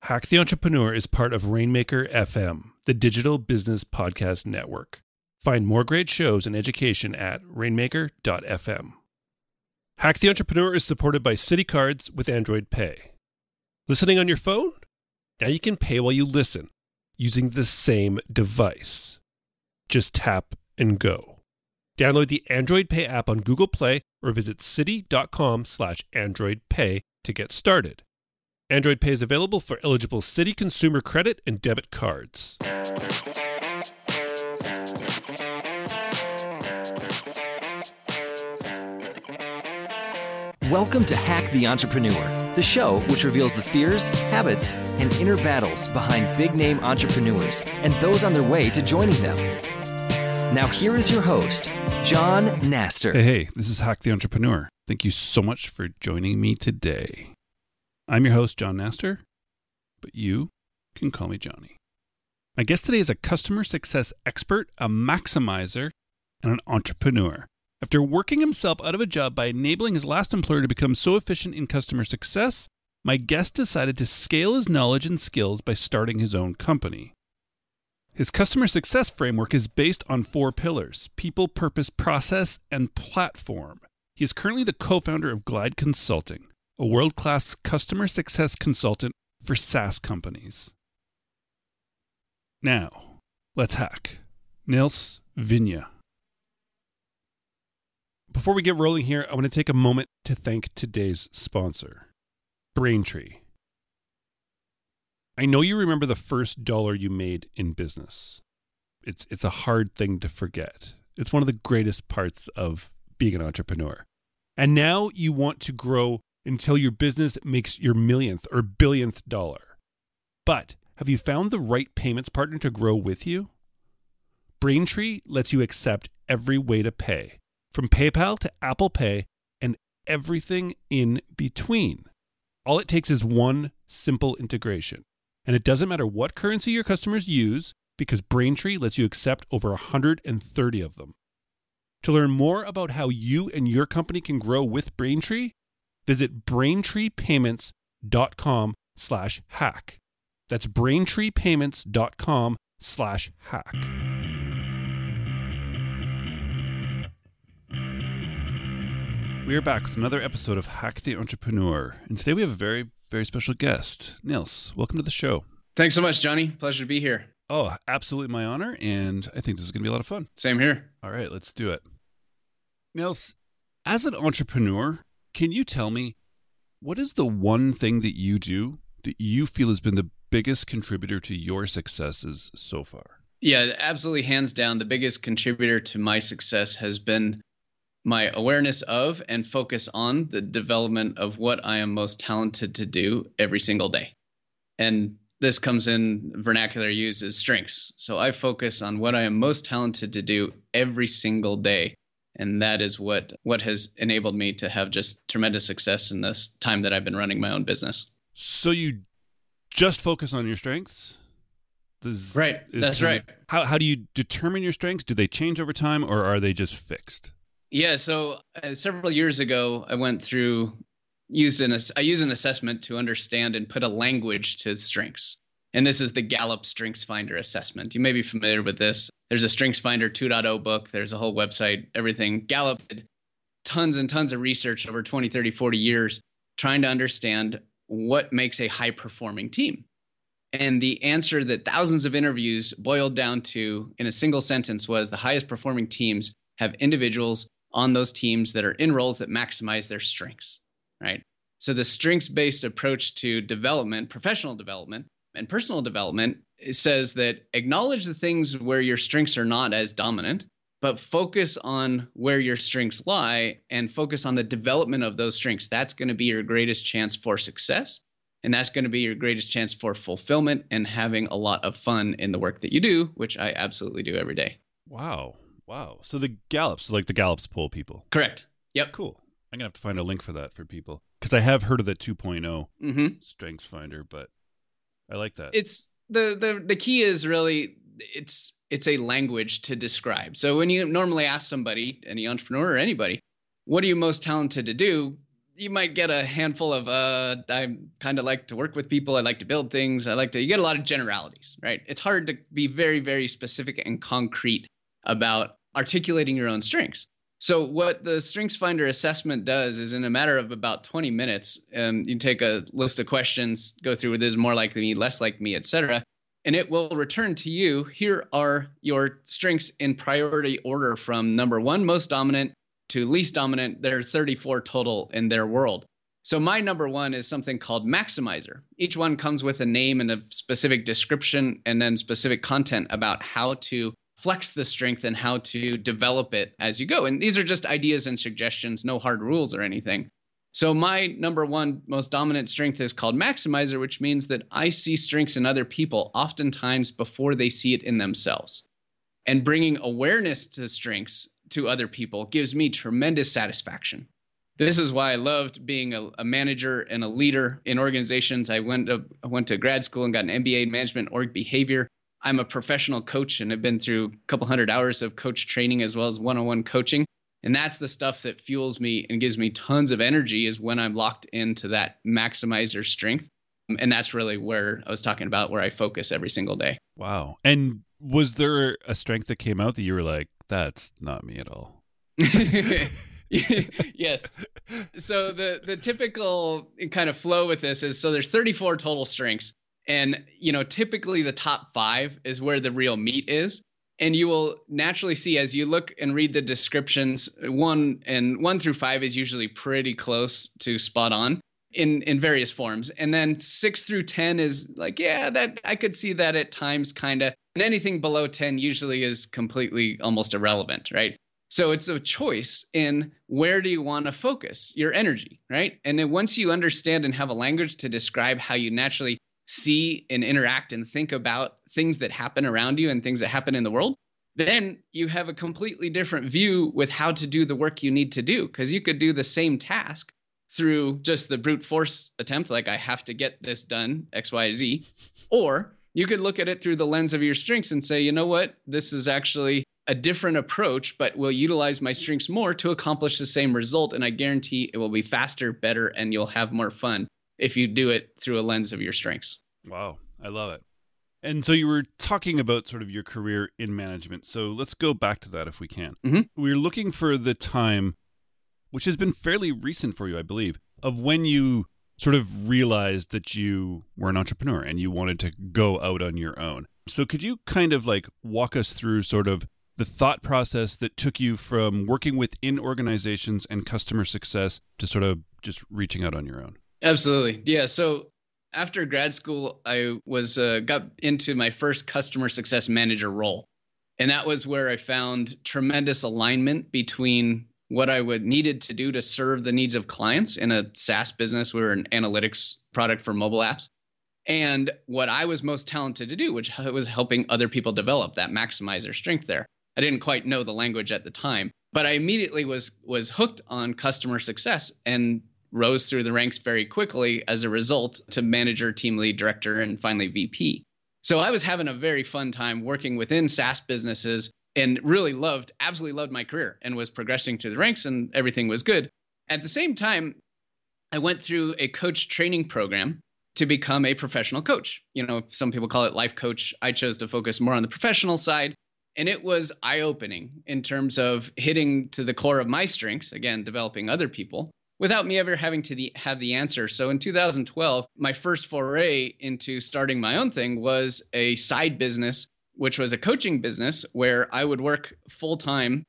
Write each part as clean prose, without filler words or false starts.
Hack the Entrepreneur is part of Rainmaker FM, the digital business podcast network. Find more great shows and education at rainmaker.fm. Hack the Entrepreneur is supported by Citi Cards with Android Pay. Listening on your phone? Now you can pay while you listen using the same device. Just tap and go. Download the Android Pay app on Google Play or visit citi.com/androidpay to get started. Android Pay is available for eligible Citi consumer credit and debit cards. Welcome to Hack the Entrepreneur, the show which reveals the fears, habits, and inner battles behind big-name entrepreneurs and those on their way to joining them. Now here is your host, John Naster. Hey, this is Hack the Entrepreneur. Thank you so much for joining me today. I'm your host, John Naster, but you can call me Johnny. My guest today is a customer success expert, a maximizer, and an entrepreneur. After working himself out of a job by enabling his last employer to become so efficient in customer success, my guest decided to scale his knowledge and skills by starting his own company. His customer success framework is based on 4 pillars: people, purpose, process, and platform. He is currently the co-founder of Glide Consulting, a world-class customer success consultant for SaaS companies. Now, let's hack. Nils Vinje. Before we get rolling here, I want to take a moment to thank today's sponsor, Braintree. I know you remember the first dollar you made in business. It's a hard thing to forget. It's one of the greatest parts of being an entrepreneur. And now you want to grow until your business makes your millionth or billionth dollar. But have you found the right payments partner to grow with you? Braintree lets you accept every way to pay, from PayPal to Apple Pay and everything in between. All it takes is one simple integration. And it doesn't matter what currency your customers use, because Braintree lets you accept over 130 of them. To learn more about how you and your company can grow with Braintree, visit braintreepayments.com/hack. That's braintreepayments.com/hack. We are back with another episode of Hack the Entrepreneur. And today we have a very, very special guest. Nils, welcome to the show. Thanks so much, Johnny. Pleasure to be here. Oh, absolutely my honor. And I think this is going to be a lot of fun. Same here. All right, let's do it. Nils, as an entrepreneur, can you tell me, what is the one thing that you do that you feel has been the biggest contributor to your successes so far? Yeah, absolutely. Hands down, the biggest contributor to my success has been my awareness of and focus on the development of what I am most talented to do every single day. And this comes in vernacular use as strengths. So I focus on what I am most talented to do every single day. And that is what has enabled me to have just tremendous success in this time that I've been running my own business. So you just focus on your strengths? Right. That's right. How do you determine your strengths? Do they change over time, or are they just fixed? Yeah. So several years ago, I used an assessment to understand and put a language to strengths. And this is the Gallup Strengths Finder assessment. You may be familiar with this. There's a Strengths Finder 2.0 book. There's a whole website, everything. Gallup did tons and tons of research over 20, 30, 40 years trying to understand what makes a high-performing team. And the answer that thousands of interviews boiled down to in a single sentence was the highest-performing teams have individuals on those teams that are in roles that maximize their strengths, right? So the strengths-based approach to development, professional development, and personal development, it says that acknowledge the things where your strengths are not as dominant, but focus on where your strengths lie and focus on the development of those strengths. That's going to be your greatest chance for success. And that's going to be your greatest chance for fulfillment and having a lot of fun in the work that you do, which I absolutely do every day. Wow. So the Gallups, like the Gallups poll people. Correct. Yep. Cool. I'm going to have to find a link for that for people, because I have heard of the 2.0 Strengths Finder, but I like that. It's the key is really it's a language to describe. So when you normally ask somebody, any entrepreneur or anybody, what are you most talented to do? you might get a handful of, I kind of like to work with people. I like to build things. You get a lot of generalities, right? It's hard to be very, very specific and concrete about articulating your own strengths. So what the StrengthsFinder assessment does is in a matter of about 20 minutes, you take a list of questions, go through with this more like me, less like me, etc. And it will return to you, here are your strengths in priority order from number 1, most dominant, to least dominant. There are 34 total in their world. So my number 1 is something called Maximizer. Each one comes with a name and a specific description and then specific content about how to flex the strength and how to develop it as you go. And these are just ideas and suggestions, no hard rules or anything. So my number 1 most dominant strength is called Maximizer, which means that I see strengths in other people oftentimes before they see it in themselves. And bringing awareness to strengths to other people gives me tremendous satisfaction. This is why I loved being a manager and a leader in organizations. I went to grad school and got an MBA in management org behavior. I'm a professional coach and have been through a couple hundred hours of coach training as well as one-on-one coaching. And that's the stuff that fuels me and gives me tons of energy, is when I'm locked into that Maximizer strength. And that's really where I was talking about, where I focus every single day. Wow. And was there a strength that came out that you were like, that's not me at all? Yes. So the typical kind of flow with this is, so there's 34 total strengths. And, typically the top 5 is where the real meat is. And you will naturally see as you look and read the descriptions, 1 through 5 is usually pretty close to spot on in various forms. And then 6 through 10 is like, yeah, that I could see that at times kind of. And anything below 10 usually is completely almost irrelevant, right? So it's a choice in where do you want to focus your energy, right? And then once you understand and have a language to describe how you naturally see and interact and think about things that happen around you and things that happen in the world, then you have a completely different view with how to do the work you need to do. Because you could do the same task through just the brute force attempt, like I have to get this done, X, Y, Z. Or you could look at it through the lens of your strengths and say, you know what, this is actually a different approach, but will utilize my strengths more to accomplish the same result. And I guarantee it will be faster, better, and you'll have more fun if you do it through a lens of your strengths. Wow. I love it. And so you were talking about sort of your career in management. So let's go back to that if we can. Mm-hmm. We're looking for the time, which has been fairly recent for you, I believe, of when you sort of realized that you were an entrepreneur and you wanted to go out on your own. So could you kind of like walk us through sort of the thought process that took you from working within organizations and customer success to sort of just reaching out on your own? Absolutely. Yeah. So after grad school, I was got into my first customer success manager role. And that was where I found tremendous alignment between what I needed to do to serve the needs of clients in a SaaS business. We were an analytics product for mobile apps. And what I was most talented to do, which was helping other people develop that Maximizer strength there. I didn't quite know the language at the time, but I immediately was hooked on customer success and rose through the ranks very quickly as a result to manager, team lead, director, and finally VP. So I was having a very fun time working within SaaS businesses and really absolutely loved my career and was progressing through the ranks and everything was good. At the same time, I went through a coach training program to become a professional coach. Some people call it life coach. I chose to focus more on the professional side. And it was eye-opening in terms of hitting to the core of my strengths, again, developing other people, without me ever having to have the answer. So in 2012, my first foray into starting my own thing was a side business, which was a coaching business where I would work full-time,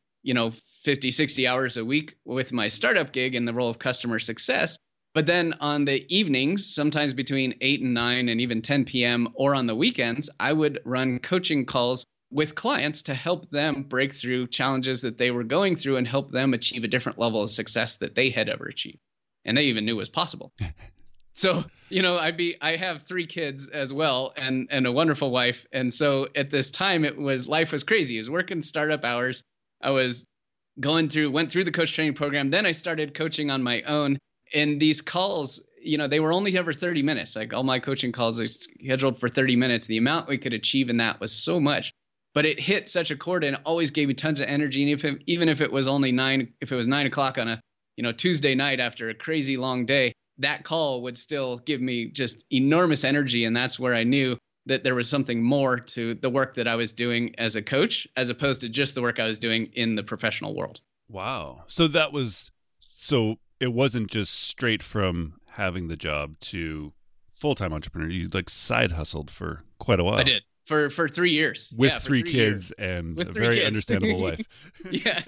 50, 60 hours a week with my startup gig in the role of customer success. But then on the evenings, sometimes between 8 and 9 and even 10 p.m. or on the weekends, I would run coaching calls with clients to help them break through challenges that they were going through and help them achieve a different level of success that they had ever achieved. And they even knew was possible. So, I have 3 kids as well and a wonderful wife. And so at this time, life was crazy. I was working startup hours. I was went through the coach training program. Then I started coaching on my own. And these calls, they were only ever 30 minutes. Like all my coaching calls are scheduled for 30 minutes. The amount we could achieve in that was so much. But it hit such a chord and it always gave me tons of energy. And even if it was only 9 o'clock on a Tuesday night after a crazy long day, that call would still give me just enormous energy. And that's where I knew that there was something more to the work that I was doing as a coach, as opposed to just the work I was doing in the professional world. Wow. So it wasn't just straight from having the job to full-time entrepreneur. You like side hustled for quite a while. I did for 3 years with for 3 kids and with a 3 very kids. understandable wife. Yeah,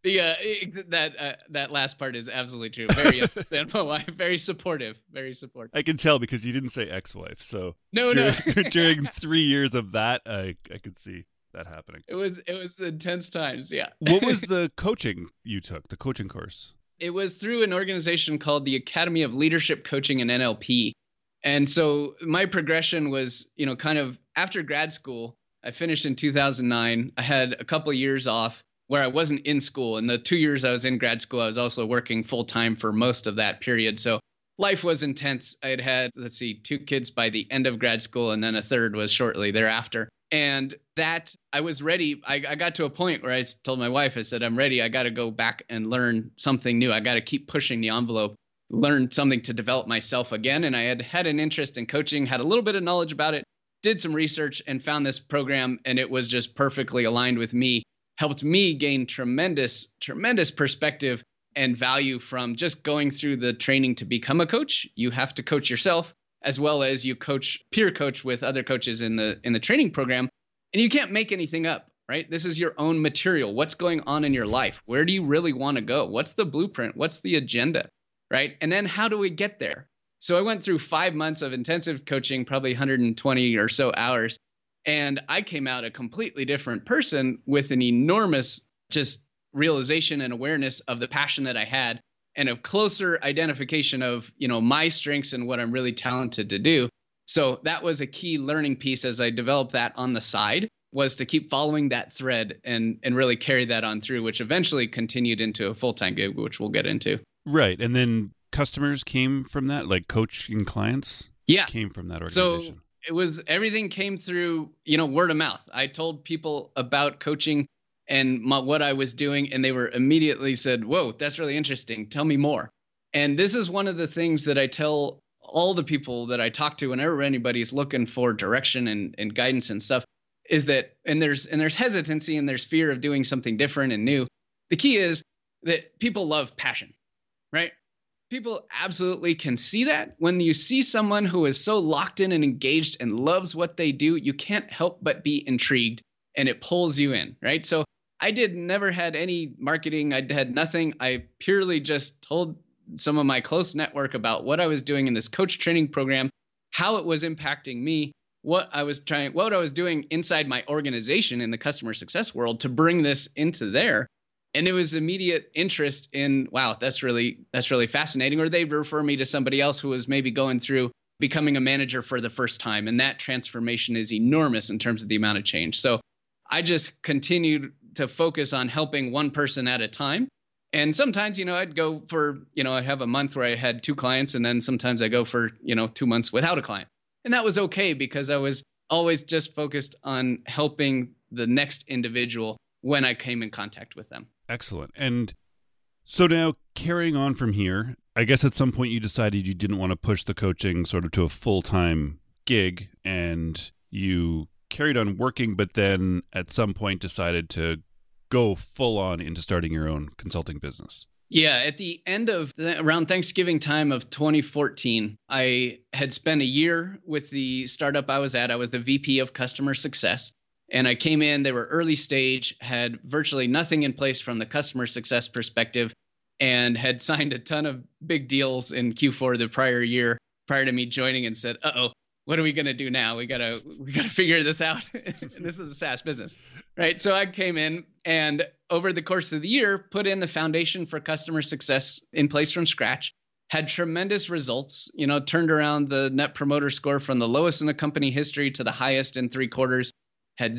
that last part is absolutely true. Very understandable wife, very supportive. I can tell because you didn't say ex-wife. So no. during 3 years of that, I could see that happening. It was intense times. Yeah. What was the coaching you took? The coaching course? It was through an organization called the Academy of Leadership Coaching and NLP. And so my progression was, kind of after grad school, I finished in 2009. I had a couple of years off where I wasn't in school. And the 2 years I was in grad school, I was also working full time for most of that period. So life was intense. I had 2 kids by the end of grad school, and then a third was shortly thereafter. And that I was ready. I got to a point where I told my wife, I said, I'm ready. I got to go back and learn something new. I got to keep pushing the envelope, learn something to develop myself again. And I had an interest in coaching, had a little bit of knowledge about it, did some research and found this program. And it was just perfectly aligned with me, helped me gain tremendous perspective and value from just going through the training to become a coach. You have to coach yourself, as well as you peer coach with other coaches in the training program. And you can't make anything up, right? This is your own material. What's going on in your life? Where do you really want to go? What's the blueprint? What's the agenda, right? And then how do we get there? So I went through 5 months of intensive coaching, probably 120 or so hours. And I came out a completely different person with an enormous just realization and awareness of the passion that I had, and a closer identification of, my strengths and what I'm really talented to do. So that was a key learning piece as I developed that on the side, was to keep following that thread and really carry that on through, which eventually continued into a full-time gig, which we'll get into. Right. And then customers came from that, like coaching clients? Yeah. Came from that organization. So everything came through, word of mouth. I told people about coaching and what I was doing, and they were immediately said, whoa, that's really interesting. Tell me more. And this is one of the things that I tell all the people that I talk to whenever anybody's looking for direction and guidance and stuff, is that, and there's hesitancy and there's fear of doing something different and new. The key is that people love passion, right? People absolutely can see that. When you see someone who is so locked in and engaged and loves what they do, you can't help but be intrigued, and it pulls you in, right? So I never had any marketing. I had nothing. I purely just told some of my close network about what I was doing in this coach training program, how it was impacting me, what I was doing inside my organization in the customer success world to bring this into there. And it was immediate interest in, wow, that's really fascinating. Or they'd refer me to somebody else who was maybe going through becoming a manager for the first time. And that transformation is enormous in terms of the amount of change. So I just continued to focus on helping one person at a time. And sometimes, I'd go for, I'd have a month where I had 2 clients, and then sometimes I go for, 2 months without a client. And that was okay because I was always just focused on helping the next individual when I came in contact with them. Excellent. And so now carrying on from here, I guess at some point you decided you didn't want to push the coaching sort of to a full-time gig, and you carried on working, but then at some point decided to go full on into starting your own consulting business. Yeah, at the end of around Thanksgiving time of 2014, I had spent a year with the startup I was at. I was the VP of customer success, and I came in, they were early stage, had virtually nothing in place from the customer success perspective, and had signed a ton of big deals in Q4 the prior year prior to me joining, and said, what are we going to do now? We gotta figure this out. This is a SaaS business, right? So I came in and over the course of the year, put in the foundation for customer success in place from scratch, had tremendous results, turned around the net promoter score from the lowest in the company history to the highest in 3 quarters, had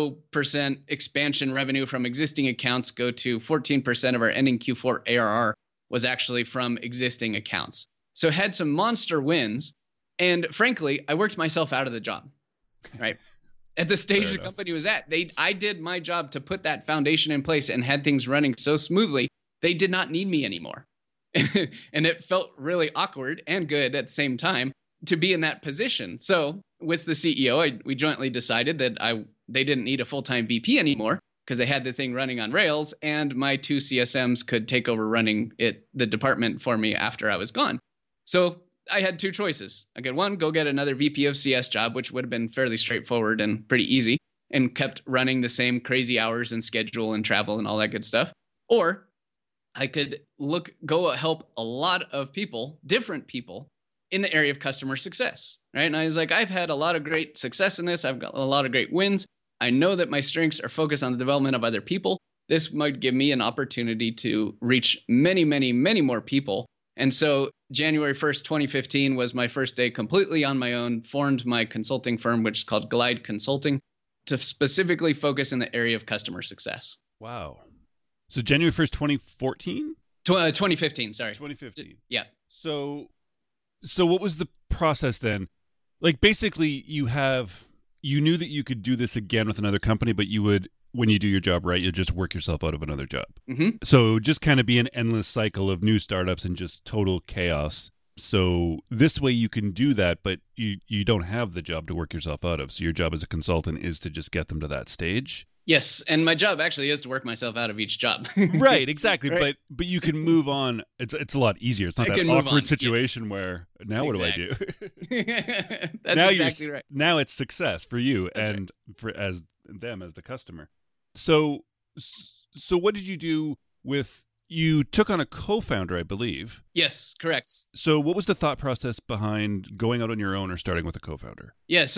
0% expansion revenue from existing accounts go to 14% of our ending Q4 ARR was actually from existing accounts. So had some monster wins. And frankly, I worked myself out of the job, right? At the stage the company was at, I did my job to put that foundation in place and had things running so smoothly, they did not need me anymore. And it felt really awkward and good at the same time to be in that position. So with the CEO, we jointly decided that they didn't need a full-time VP anymore because they had the thing running on Rails, and my 2 CSMs could take over running the department for me after I was gone. So I had 2 choices. I could, one, go get another VP of CS job, which would have been fairly straightforward and pretty easy, and kept running the same crazy hours and schedule and travel and all that good stuff. Or I could go help a lot of people, different people, in the area of customer success, right? And I was like, I've had a lot of great success in this. I've got a lot of great wins. I know that my strengths are focused on the development of other people. This might give me an opportunity to reach many, many, many more people. And so January 1st, 2015 was my first day completely on my own, formed my consulting firm, which is called Glide Consulting, to specifically focus in the area of customer success. Wow. So January 1st, 2014? 2015, sorry. 2015. Yeah. So what was the process then? Like, basically, you knew that you could do this again with another company, but you would, when you do your job right, you'll just work yourself out of another job. Mm-hmm. So just kind of be an endless cycle of new startups and just total chaos. So this way you can do that, but you don't have the job to work yourself out of. So your job as a consultant is to just get them to that stage. Yes, and my job actually is to work myself out of each job. Right, exactly. Right? But you can move on. It's a lot easier. It's not that awkward situation where now what do I do? That's now exactly right. Now it's success for you. That's and for as them as the customer. So what did you do with? You took on a co-founder, I believe. Yes, correct. So what was the thought process behind going out on your own or starting with a co-founder? Yeah,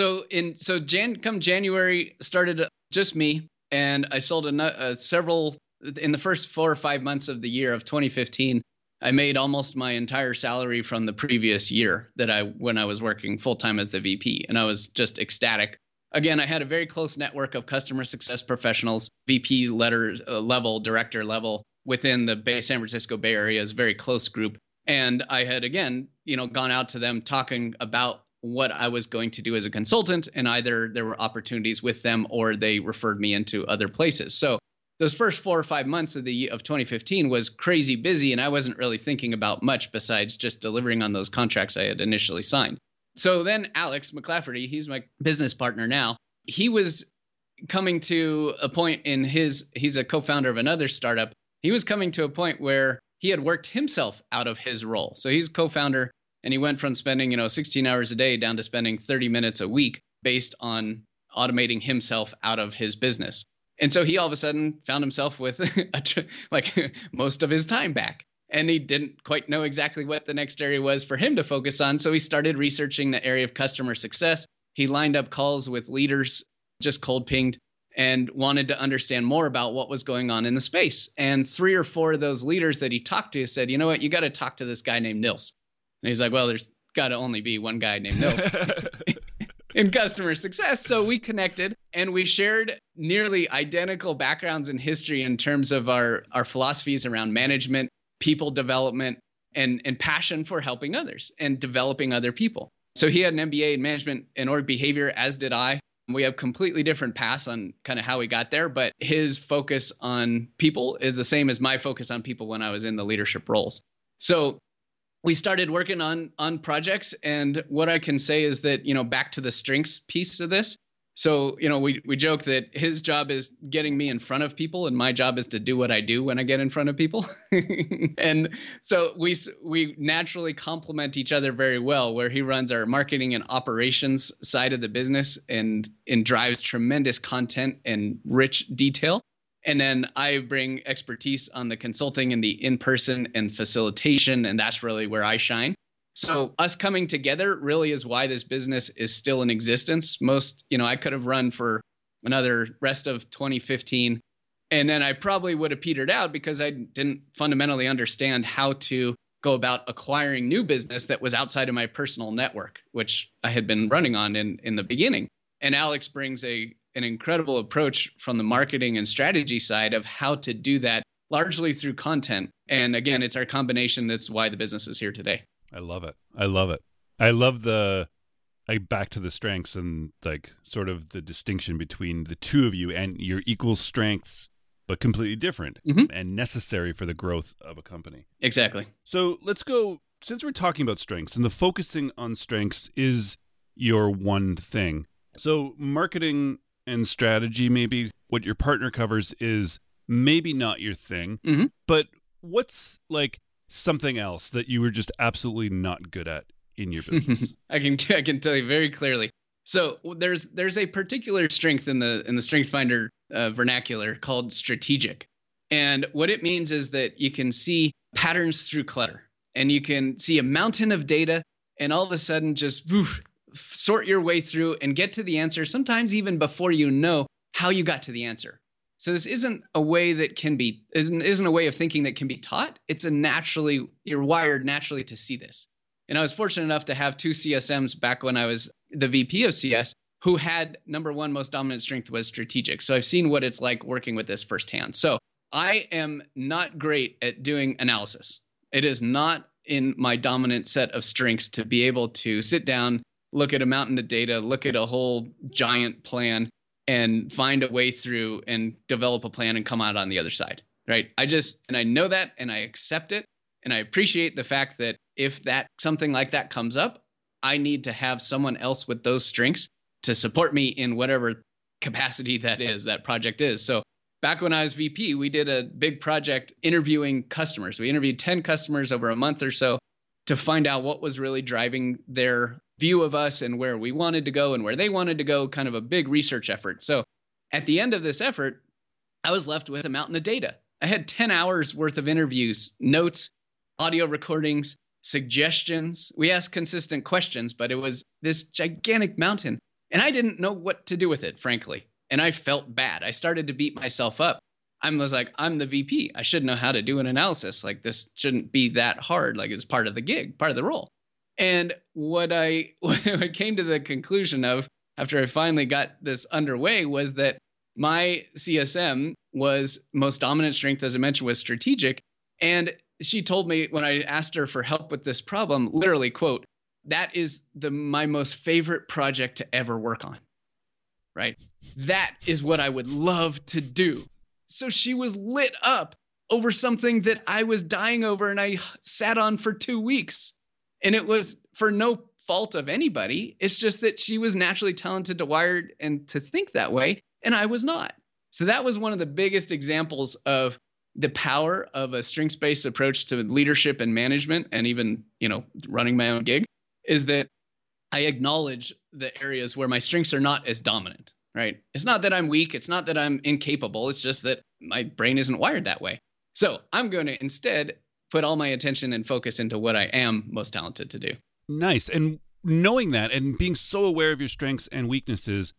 come January, started just me, and I sold several in the first 4 or 5 months of the year of 2015. I made almost my entire salary from the previous year when I was working full-time as the VP, and I was just ecstatic. Again, I had a very close network of customer success professionals, VP level, director level, within the San Francisco Bay Area, is a very close group. And I had, again, gone out to them talking about what I was going to do as a consultant, and either there were opportunities with them or they referred me into other places. So those first 4 or 5 months of 2015 was crazy busy, and I wasn't really thinking about much besides just delivering on those contracts I had initially signed. So then Alex McClafferty, he's my business partner now, he was coming to a point he's a co-founder of another startup. He was coming to a point where he had worked himself out of his role. So he's co-founder, and he went from spending 16 hours a day down to spending 30 minutes a week based on automating himself out of his business. And so he all of a sudden found himself with like most of his time back. And he didn't quite know exactly what the next area was for him to focus on. So he started researching the area of customer success. He lined up calls with leaders, just cold pinged, and wanted to understand more about what was going on in the space. And 3 or 4 of those leaders that he talked to said, you know what, you got to talk to this guy named Nils. And he's like, well, there's got to only be one guy named Nils in customer success. So we connected, and we shared nearly identical backgrounds in history in terms of our philosophies around management, people development, and passion for helping others and developing other people. So he had an MBA in management and org behavior, as did I. We have completely different paths on kind of how we got there, but his focus on people is the same as my focus on people when I was in the leadership roles. So we started working on projects, and what I can say is that, back to the strengths piece of this. So, we joke that his job is getting me in front of people, and my job is to do what I do when I get in front of people. And so we naturally complement each other very well, where he runs our marketing and operations side of the business and drives tremendous content and rich detail. And then I bring expertise on the consulting and the in-person and facilitation, and that's really where I shine. So us coming together really is why this business is still in existence. I could have run for another rest of 2015, and then I probably would have petered out because I didn't fundamentally understand how to go about acquiring new business that was outside of my personal network, which I had been running on in the beginning. And Alex brings an incredible approach from the marketing and strategy side of how to do that, largely through content. And again, it's our combination that's why the business is here today. I love it. I love back to the strengths and like sort of the distinction between the two of you and your equal strengths but completely different Mhm. and necessary for the growth of a company. Exactly. So let's go, since we're talking about strengths and the focusing on strengths is your one thing. So marketing and strategy, maybe what your partner covers, is maybe not your thing, Mhm. but what's like something else that you were just absolutely not good at in your business? I can tell you very clearly. So there's a particular strength in the StrengthsFinder vernacular called strategic, and what it means is that you can see patterns through clutter, and you can see a mountain of data, and all of a sudden just sort your way through and get to the answer. Sometimes even before you know how you got to the answer. So this isn't a way that isn't a way of thinking that can be taught. It's you're wired naturally to see this. And I was fortunate enough to have two CSMs back when I was the VP of CS who had number one most dominant strength was strategic. So I've seen what it's like working with this firsthand. So I am not great at doing analysis. It is not in my dominant set of strengths to be able to sit down, look at a mountain of data, look at a whole giant plan, and find a way through and develop a plan and come out on the other side, right? I know that and I accept it. And I appreciate the fact that if something like that comes up, I need to have someone else with those strengths to support me in whatever capacity that project is. So back when I was VP, we did a big project interviewing customers. We interviewed 10 customers over a month or so to find out what was really driving their view of us and where we wanted to go and where they wanted to go, kind of a big research effort. So at the end of this effort, I was left with a mountain of data. I had 10 hours worth of interviews, notes, audio recordings, suggestions. We asked consistent questions, but it was this gigantic mountain. And I didn't know what to do with it, frankly. And I felt bad. I started to beat myself up. I was like, I'm the VP. I should know how to do an analysis. Like, this shouldn't be that hard. Like, it's part of the gig, part of the role. And what I came to the conclusion of after I finally got this underway was that my CSM was most dominant strength, as I mentioned, was strategic. And she told me when I asked her for help with this problem, literally, quote, that is my most favorite project to ever work on, right? That is what I would love to do. So she was lit up over something that I was dying over and I sat on for 2 weeks. And it was for no fault of anybody. It's just that she was naturally talented to wired and to think that way, and I was not. So that was one of the biggest examples of the power of a strengths-based approach to leadership and management, and even, running my own gig, is that I acknowledge the areas where my strengths are not as dominant, right? It's not that I'm weak. It's not that I'm incapable. It's just that my brain isn't wired that way. So I'm going to instead put all my attention and focus into what I am most talented to do. Nice. And knowing that and being so aware of your strengths and weaknesses,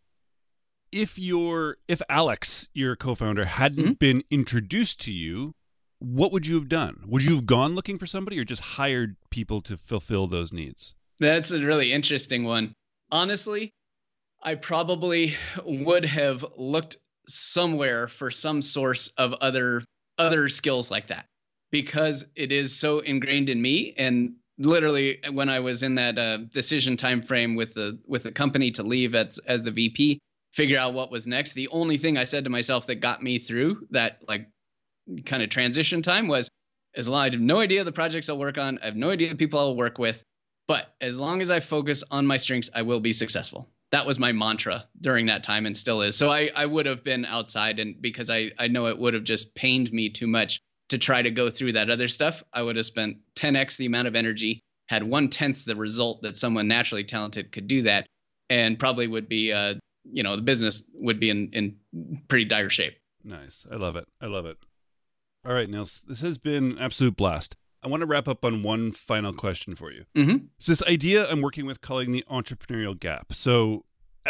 if Alex, your co-founder, hadn't been introduced to you, what would you have done? Would you have gone looking for somebody or just hired people to fulfill those needs? That's a really interesting one. Honestly, I probably would have looked somewhere for some source of other skills like that, because it is so ingrained in me. And literally, when I was in that decision time frame with the company to leave as the VP, figure out what was next, the only thing I said to myself that got me through that kind of transition time was, I have no idea the projects I'll work on, I have no idea the people I'll work with, but as long as I focus on my strengths, I will be successful. That was my mantra during that time and still is. So I would have been outside, and because I know it would have just pained me too much to try to go through that other stuff, I would have spent 10x the amount of energy, had 1/10 the result that someone naturally talented could do that, and probably would be, the business would be in pretty dire shape. Nice. I love it. All right, Nils, this has been an absolute blast. I want to wrap up on one final question for you. Mm-hmm. It's this idea I'm working with calling the entrepreneurial gap. So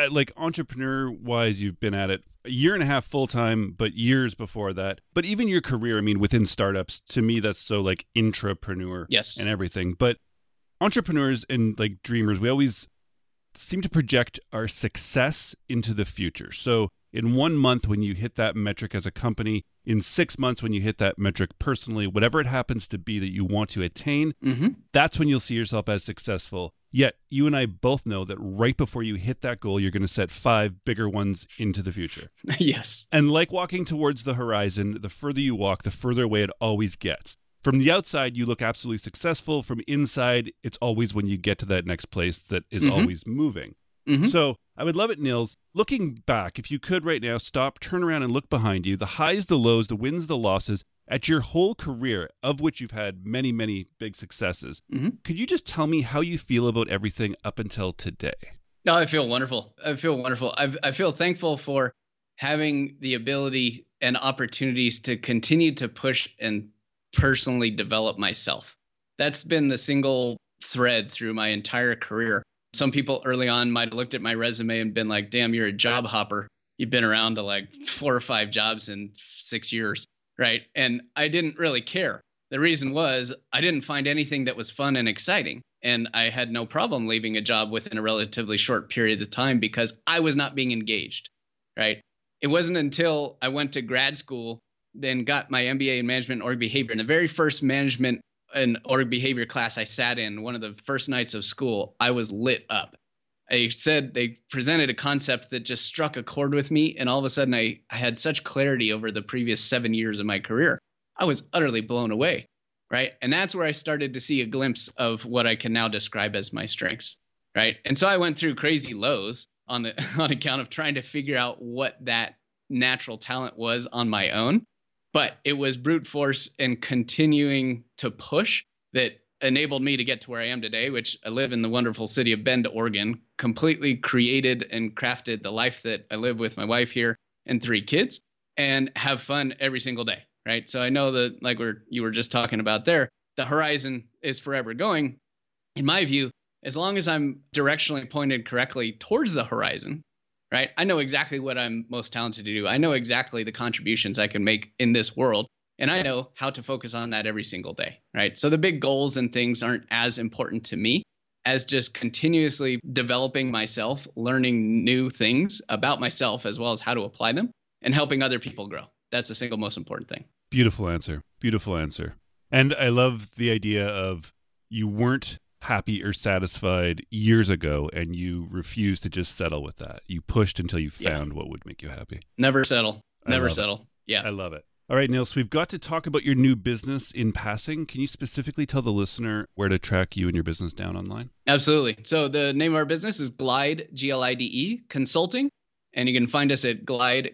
entrepreneur-wise, you've been at it a year and a half full-time, but years before that. But even your career, within startups, to me, that's so intrapreneur and everything. But entrepreneurs and dreamers, we always seem to project our success into the future. So in 1 month when you hit that metric as a company, in 6 months when you hit that metric personally, whatever it happens to be that you want to attain, that's when you'll see yourself as successful. Yet you and I both know that right before you hit that goal, you're going to set 5 bigger ones into the future. Yes. And like walking towards the horizon, the further you walk, the further away it always gets. From the outside, you look absolutely successful. From inside, it's always when you get to that next place that is always moving. So I would love it, Nils. Looking back, if you could right now, stop, turn around and look behind you, the highs, the lows, the wins, the losses, at your whole career, of which you've had many, many big successes. Could you just tell me how you feel about everything up until today? Oh, I feel wonderful. I feel thankful for having the ability and opportunities to continue to push and personally develop myself. That's been the single thread through my entire career. Some people early on might have looked at my resume and been like, damn, you're a job hopper. You've been around to like 4 or 5 jobs in 6 years, right? And I didn't really care. The reason was I didn't find anything that was fun and exciting. And I had no problem leaving a job within a relatively short period of time because I was not being engaged, right? It wasn't until I went to grad school, then got my MBA in management and org behavior. And the very first management and org behavior class I sat in, one of the first nights of school, I was lit up. They presented a concept that just struck a chord with me. And all of a sudden I had such clarity over the previous 7 years of my career. I was utterly blown away, right? And that's where I started to see a glimpse of what I can now describe as my strengths, right? And so I went through crazy lows on account of trying to figure out what that natural talent was on my own. But it was brute force and continuing to push that enabled me to get to where I am today, which I live in the wonderful city of Bend, Oregon, completely created and crafted the life that I live with my wife here and 3 kids and have fun every single day, right? So I know that, like you were just talking about there, the horizon is forever going. In my view, as long as I'm directionally pointed correctly towards the horizon, right? I know exactly what I'm most talented to do. I know exactly the contributions I can make in this world. And I know how to focus on that every single day, right? So the big goals and things aren't as important to me as just continuously developing myself, learning new things about myself, as well as how to apply them and helping other people grow. That's the single most important thing. Beautiful answer. Beautiful answer. And I love the idea of you weren't happy or satisfied years ago and you refused to just settle with that. You pushed until you found what would make you happy. Never settle. Never settle. Yeah. I love it. All right, Nils, we've got to talk about your new business in passing. Can you specifically tell the listener where to track you and your business down online? Absolutely. So the name of our business is Glide, Glide Consulting, and you can find us at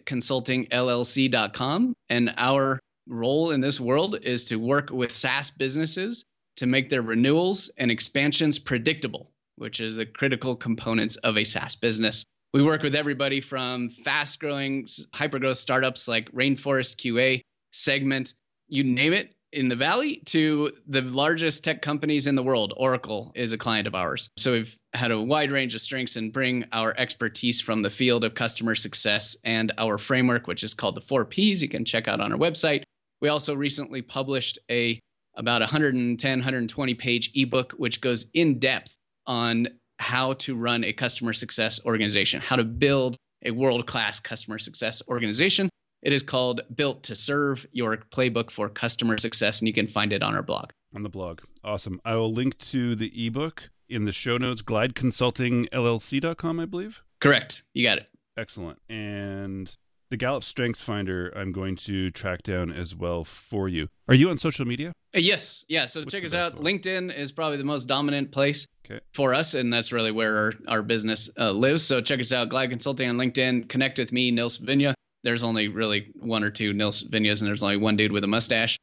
glideconsultingllc.com. And our role in this world is to work with SaaS businesses to make their renewals and expansions predictable, which is the critical components of a SaaS business. We work with everybody from fast-growing, hyper-growth startups like Rainforest QA, Segment, you name it, in the Valley, to the largest tech companies in the world. Oracle is a client of ours. So we've had a wide range of strengths and bring our expertise from the field of customer success and our framework, which is called the 4 Ps. You can check out on our website. We also recently published about 110, 120 page ebook, which goes in depth on how to run a customer success organization, how to build a world-class customer success organization. It is called Built to Serve, your playbook for customer success, and you can find it on our blog. On the blog. Awesome. I will link to the ebook in the show notes, glideconsultingllc.com, I believe. Correct. You got it. Excellent. And the Gallup Strengths Finder, I'm going to track down as well for you. Are you on social media? Yes. Yeah. So check us out. LinkedIn is probably the most dominant place for us, and that's really where our business lives. So check us out, Glide Consulting on LinkedIn. Connect with me, Nils Vinya. There's only really 1 or 2 Nils Vinyas, and there's only 1 dude with a mustache.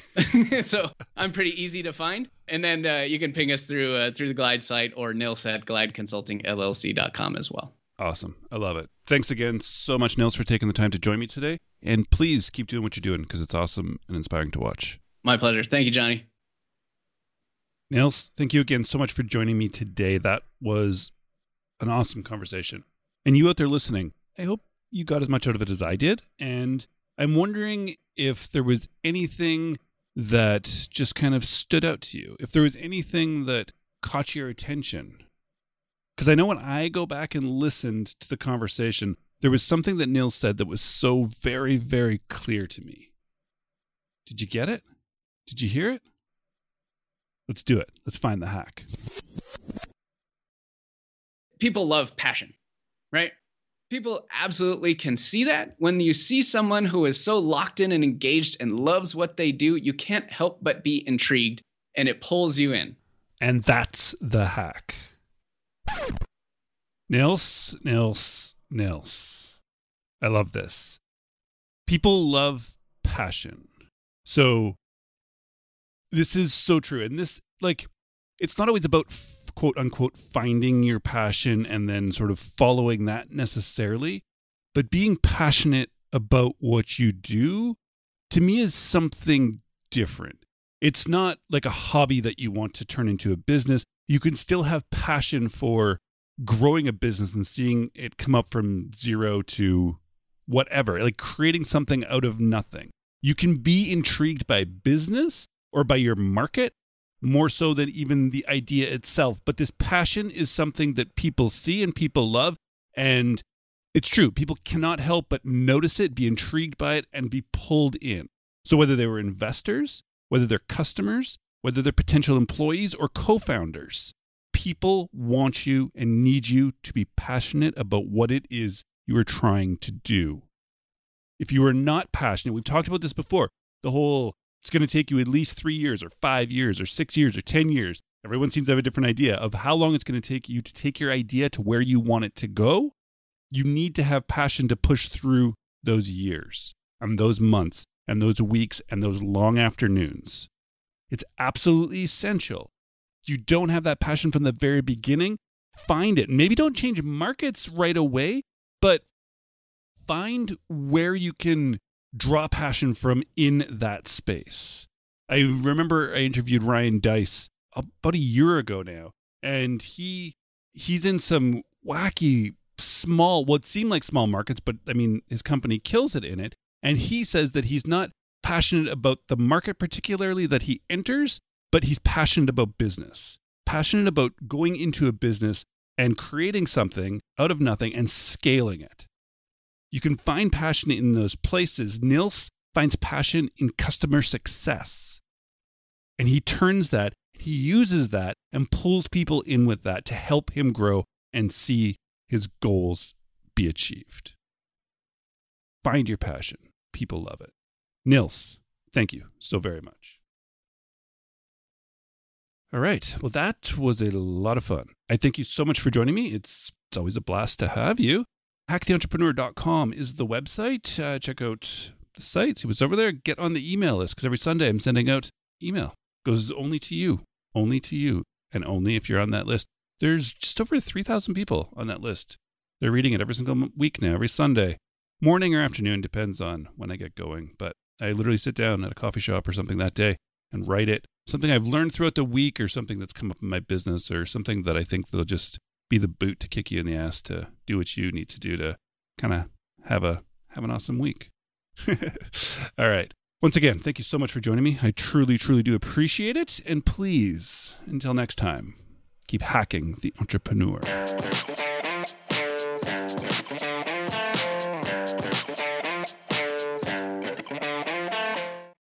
So I'm pretty easy to find. And then you can ping us through the Glide site or Nils at glideconsultingllc.com as well. Awesome. I love it. Thanks again so much, Nils, for taking the time to join me today. And please keep doing what you're doing because it's awesome and inspiring to watch. My pleasure. Thank you, Johnny. Nils, thank you again so much for joining me today. That was an awesome conversation. And you out there listening, I hope you got as much out of it as I did. And I'm wondering if there was anything that just kind of stood out to you, if there was anything that caught your attention. Because I know when I go back and listened to the conversation, there was something that Nils said that was so very, very clear to me. Did you get it? Did you hear it? Let's do it. Let's find the hack. People love passion, right? People absolutely can see that. When you see someone who is so locked in and engaged and loves what they do, you can't help but be intrigued, and it pulls you in. And that's the hack. Nils. I love this. People love passion. So this is so true. And this, like, it's not always about quote unquote finding your passion and then sort of following that necessarily, but being passionate about what you do, to me, is something different. It's not like a hobby that you want to turn into a business. You can still have passion for growing a business and seeing it come up from zero to whatever, like creating something out of nothing. You can be intrigued by business or by your market more so than even the idea itself. But this passion is something that people see and people love. And it's true. People cannot help but notice it, be intrigued by it, and be pulled in. So whether they were investors, whether they're customers, whether they're potential employees or co-founders, people want you and need you to be passionate about what it is you are trying to do. If you are not passionate, we've talked about this before, the whole, it's going to take you at least 3 years or 5 years or 6 years or 10 years. Everyone seems to have a different idea of how long it's going to take you to take your idea to where you want it to go. You need to have passion to push through those years and those months and those weeks and those long afternoons. It's absolutely essential. If you don't have that passion from the very beginning, find it. Maybe don't change markets right away, but find where you can draw passion from in that space. I remember I interviewed Ryan Deiss about a year ago now, and he's in some wacky small, what seem like small markets, but I mean, his company kills it in it. And he says that he's not passionate about the market particularly that he enters, but he's passionate about business, passionate about going into a business and creating something out of nothing and scaling it. You can find passion in those places. Nils finds passion in customer success. And he turns that, he uses that and pulls people in with that to help him grow and see his goals be achieved. Find your passion. People love it. Nils, thank you so very much. All right. Well, that was a lot of fun. I thank you so much for joining me. It's always a blast to have you. HackTheEntrepreneur.com is the website. Check out the site. See what's over there. Get on the email list because every Sunday I'm sending out email. Goes only to you, and only if you're on that list. There's just over 3,000 people on that list. They're reading it every single week now, every Sunday. Morning or afternoon, depends on when I get going. But I literally sit down at a coffee shop or something that day and write it. Something I've learned throughout the week or something that's come up in my business or something that I think that'll just be the boot to kick you in the ass to do what you need to do to kind of have an awesome week. All right. Once again, thank you so much for joining me. I truly, truly do appreciate it. And please, until next time, keep hacking the entrepreneur.